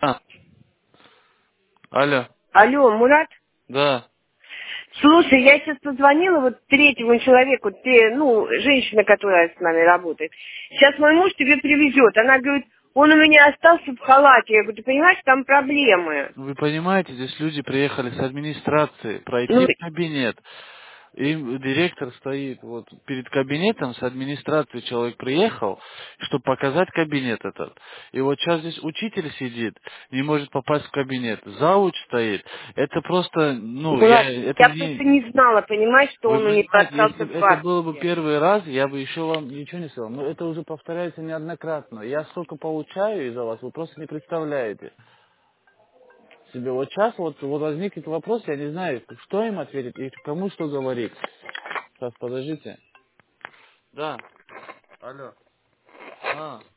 А, алло, Алло, Мурат? да. Слушай, я сейчас позвонила вот третьему человеку, женщина, которая с нами работает. Сейчас мой муж тебе привезет. Она говорит, он у меня остался в халате. Я говорю, ты понимаешь, там проблемы. Вы понимаете, здесь люди приехали с администрации Ну, пройти в кабинет. И директор стоит вот перед кабинетом, с администрации человек приехал, чтобы показать кабинет этот. И вот сейчас здесь учитель сидит, не может попасть в кабинет. Зауч стоит. Это просто, Мурат, это я просто не... не знала, понимаешь, что Вы он у него понимаете, если остался бы в это было бы Африке. первый раз, я бы еще вам ничего не сказал. Но это уже повторяется неоднократно. Я сколько получаю из-за вас, вы просто не представляете себе. Вот сейчас вот возникнет вопрос, я не знаю, что им ответить и кому что говорить. Сейчас, подождите. Да. Алло. А.